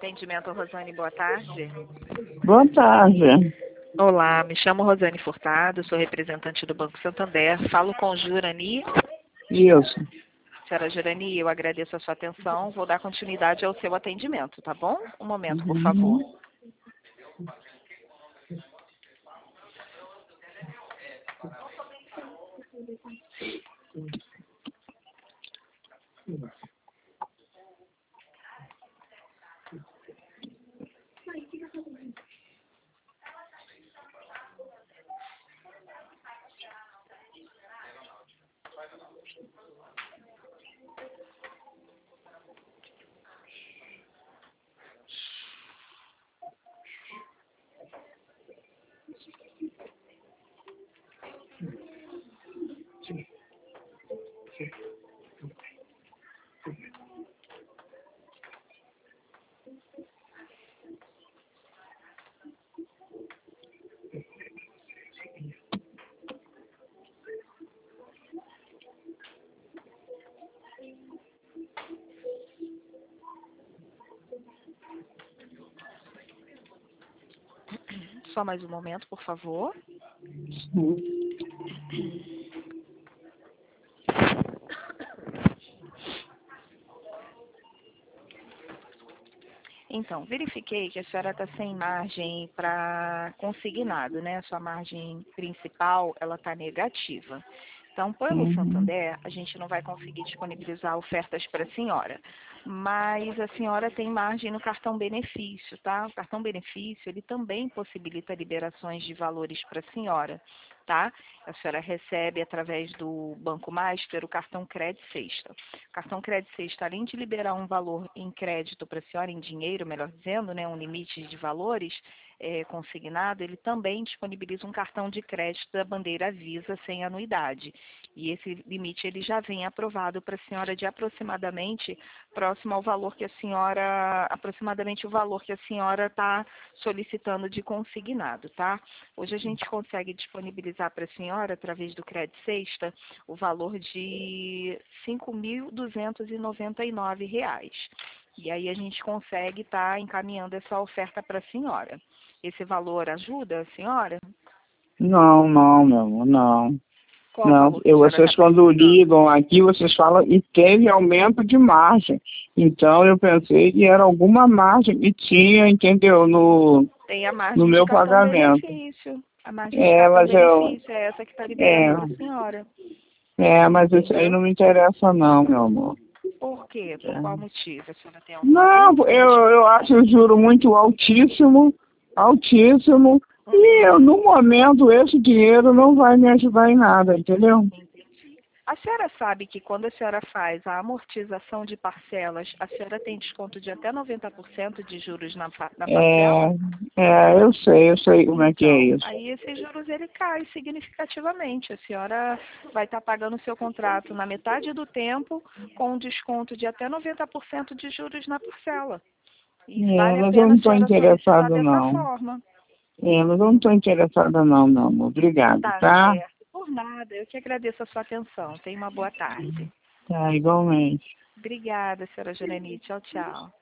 Atendimento Rosane, boa tarde. Boa tarde. Olá, me chamo Rosane Furtado, sou representante do Banco Santander, falo com Jurani. Isso. Senhora Jurani, eu agradeço a sua atenção, vou dar continuidade ao seu atendimento, tá bom? Um momento, por favor. Só mais um momento, por favor. Então, verifiquei que a senhora está sem margem para consignado, né? A sua margem principal, ela está negativa. Então, pelo Santander, a gente não vai conseguir disponibilizar ofertas para a senhora. Mas a senhora tem margem no cartão benefício, tá? O cartão benefício, ele também possibilita liberações de valores para a senhora, tá? A senhora recebe através do Banco Master o cartão Crédito Sexta. O cartão Crédito Sexta, além de liberar um valor em crédito para a senhora, em dinheiro, melhor dizendo, né, um limite de valores consignado, ele também disponibiliza um cartão de crédito da bandeira Visa sem anuidade. E esse limite ele já vem aprovado para a senhora de aproximadamente próximo ao valor que a senhora, aproximadamente o valor que a senhora está solicitando de consignado, tá? Hoje a gente consegue disponibilizar para a senhora, através do Crédito Sexta, o valor de R$ 5.299. E aí a gente consegue estar encaminhando essa oferta para a senhora. Esse valor ajuda a senhora? Não, meu amor, não. Qual o Não, valor que a senhora vocês está quando precisando? ligam aqui, vocês falam e teve aumento de margem. Então eu pensei que era alguma margem que tinha, entendeu, Tem a margem no de meu cartão pagamento. benefício. A margem de cartão Mas benefício é essa que está liberando é, para a senhora. mas isso aí Entendeu? não me interessa não, meu amor. Por quê? Por É. qual motivo? A senhora tem alguma Não, dúvida? eu acho o juro muito altíssimo, altíssimo, e no momento esse dinheiro não vai me ajudar em nada, entendeu? Entendi. A senhora sabe que quando a senhora faz a amortização de parcelas, a senhora tem desconto de até 90% de juros na parcela? Eu sei como é que é Então, isso. aí esses juros ele cai significativamente. A senhora vai estar pagando o seu contrato na metade do tempo com um desconto de até 90% de juros na parcela. E vale a Mas eu pena não a estou senhora solicitar interessado dessa não. forma. Mas eu não estou interessada não, meu amor. Obrigado, Tá tá? certo. Por nada. Eu que agradeço a sua atenção. Tenha uma boa tarde. Tá, igualmente. Obrigada, senhora Jurani. Tchau, tchau.